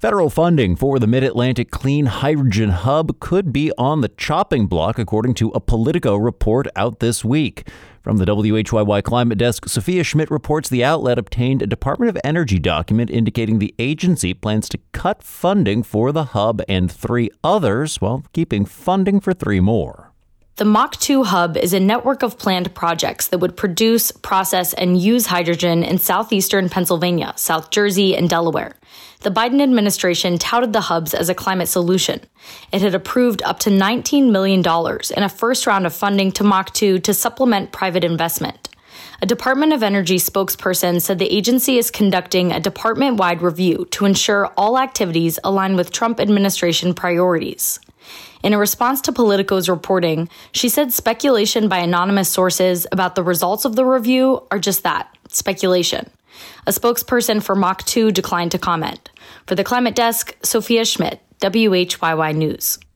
Federal funding for the Mid-Atlantic Clean Hydrogen Hub could be on the chopping block, according to a Politico report out this week. From the WHYY Climate Desk, Sophia Schmidt reports the outlet obtained a Department of Energy document indicating the agency plans to cut funding for the hub and 3 others, while keeping funding for 3 more. The Mach 2 hub is a network of planned projects that would produce, process, and use hydrogen in southeastern Pennsylvania, South Jersey, and Delaware. The Biden administration touted the hubs as a climate solution. It had approved up to $19 million in a first round of funding to Mach 2 to supplement private investment. A Department of Energy spokesperson said the agency is conducting a department-wide review to ensure all activities align with Trump administration priorities. In a response to Politico's reporting, she said speculation by anonymous sources about the results of the review are just that, speculation. A spokesperson for Mach 2 declined to comment. For the Climate Desk, Sophia Schmidt, WHYY News.